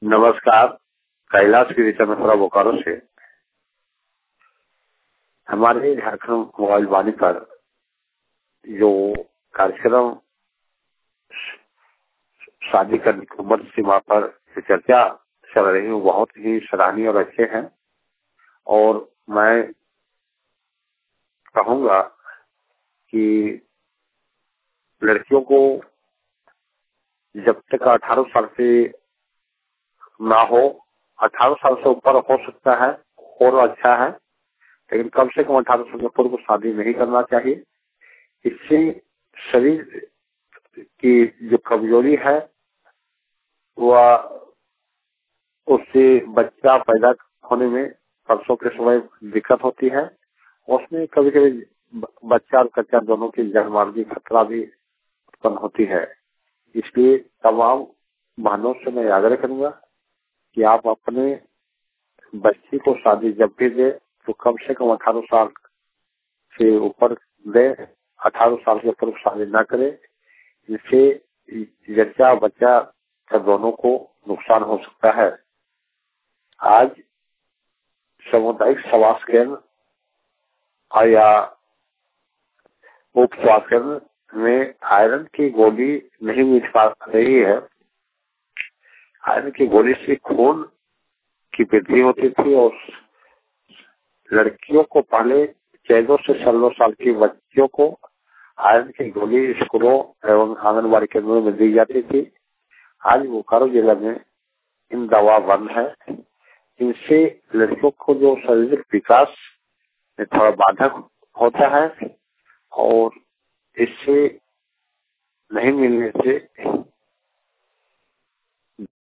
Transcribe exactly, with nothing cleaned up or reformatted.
नमस्कार। कैलाश गिरीचंद मिश्रा बोकारो से। हमारे झारखंड मोबाइल वाणी पर जो कार्यक्रम शादी करने की उम्र सीमा पर चर्चा चल रही है बहुत ही सराहनीय और अच्छे हैं। और मैं कहूंगा कि लड़कियों को जब तक अठारह साल से ना हो, अठारह साल से ऊपर हो सकता है और अच्छा है, लेकिन कम से कम अठारह साल के पूर्व शादी नहीं करना चाहिए। इससे शरीर की जो कमजोरी है वह उससे बच्चा पैदा होने में परसों के समय दिक्कत होती है। उसमें कभी कभी बच्चा और कच्चा दोनों की जान मारने की खतरा भी उत्पन्न होती है। इसलिए तमाम बहनों से मैं आग्रह करूंगा कि आप अपने बच्ची को शादी जब भी दे तो कम से कम अठारह साल से ऊपर दे, अठारह साल के पूर्व शादी न करे। इससे जच्चा बच्चा दोनों को नुकसान हो सकता है। आज सामुदायिक स्वास्थ्य केंद्र या उप स्वास्थ्य केंद्र में आयरन की गोली नहीं मिल पा रही है। आयरन की गोली से खून की वृद्धि होती थी और लड़कियों को पहले चौदह से सोलह साल की बच्चियों को आयरन की गोली स्कूलों एवं आंगनबाड़ी केंद्रों में दी जाती थी। आज बोकारो जिला में इन दवा बंद है। इनसे लड़कियों को जो शारीरिक विकास में थोड़ा बाधक होता है और इससे नहीं मिलने से